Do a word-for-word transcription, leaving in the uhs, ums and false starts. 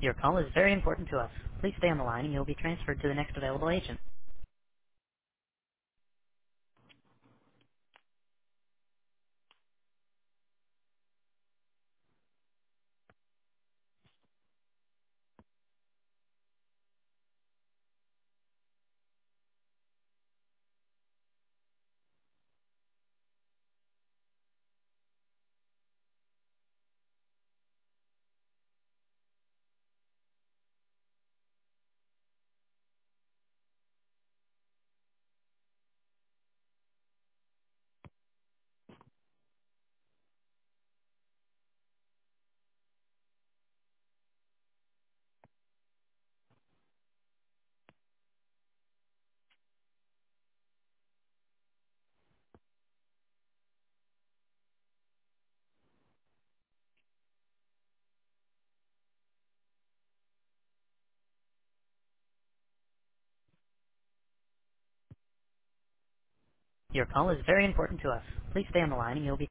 Your call is very important to us. Please stay on the line and you'll be transferred to the next available agent. Your call is very important to us. Please stay on the line and you'll be